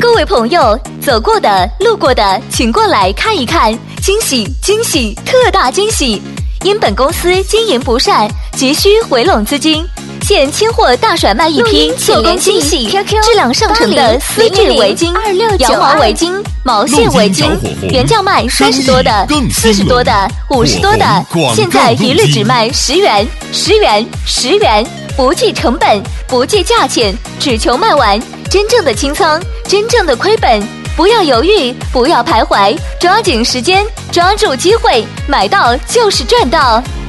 各位朋友，走过的、路过的，请过来看一看，惊喜惊喜，特大惊喜！因本公司经营不善，急需回笼资金，现清货大甩卖一批做工精细、质量上乘的丝质围巾、羊毛围巾、毛线围巾，原价卖30多的、40多的、50多的，现在一律只卖10元、10元、10元，不计成本，不计价钱，只求卖完。真正的清仓，真正的亏本，不要犹豫，不要徘徊，抓紧时间，抓住机会，买到就是赚到。